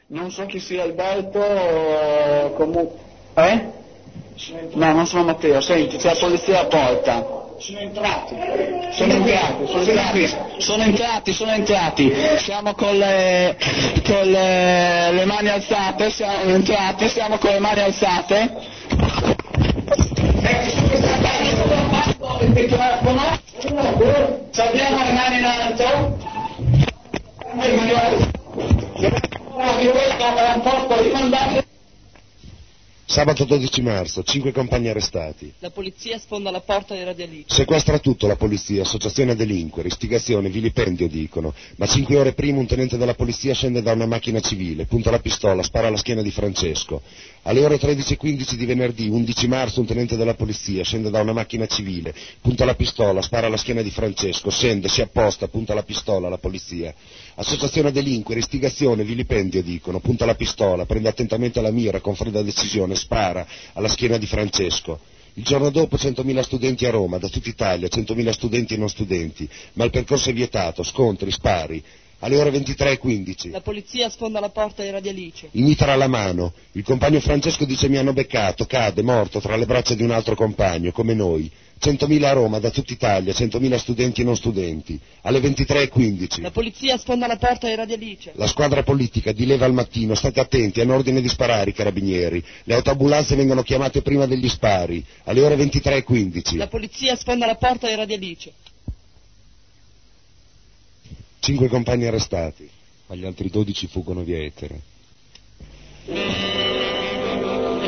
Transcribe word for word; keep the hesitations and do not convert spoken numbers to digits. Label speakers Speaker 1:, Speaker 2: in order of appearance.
Speaker 1: Non so chi sia Alberto, comunque... Eh? No, non sono Matteo, senti, c'è la polizia alla porta. Sono entrati. Sono entrati, sono entrati, sono entrati, sono entrati. Siamo con le, con le, le mani alzate, siamo entrati, siamo con le mani alzate. Ci abbiamo le mani in alto. È un posto rimandato.
Speaker 2: Sabato dodici marzo, cinque compagni arrestati.
Speaker 3: La polizia sfonda la porta di Radio Alice.
Speaker 2: Sequestra tutto la polizia, associazione a delinquere, istigazione, vilipendio dicono. Ma cinque ore prima un tenente della polizia scende da una macchina civile, punta la pistola, spara alla schiena di Francesco. Alle ore tredici e quindici di venerdì, undici marzo, un tenente della polizia scende da una macchina civile, punta la pistola, spara alla schiena di Francesco, scende, si apposta, punta la pistola alla polizia. Associazione a delinquere, istigazione, vilipendio dicono, punta la pistola, prende attentamente la mira con fredda decisione, spara alla schiena di Francesco. Il giorno dopo centomila studenti a Roma, da tutta Italia, centomila studenti e non studenti, ma il percorso è vietato, scontri, spari. Alle ore ventitré e quindici.
Speaker 3: La polizia sfonda la porta di Radio Alice.
Speaker 2: Il mitra alla mano. Il compagno Francesco dice mi hanno beccato, cade, morto, tra le braccia di un altro compagno, come noi. centomila a Roma, da tutta Italia, centomila studenti e non studenti. Alle ventitré e quindici.
Speaker 3: La polizia sfonda la porta di Radio Alice.
Speaker 2: La squadra politica di leva al mattino, state attenti, hanno ordine di sparare i carabinieri. Le autoambulanze vengono chiamate prima degli spari. Alle ore ventitré e quindici.
Speaker 3: La polizia sfonda la porta di Radio Alice.
Speaker 2: Cinque compagni arrestati, ma gli altri dodici fuggono via etere.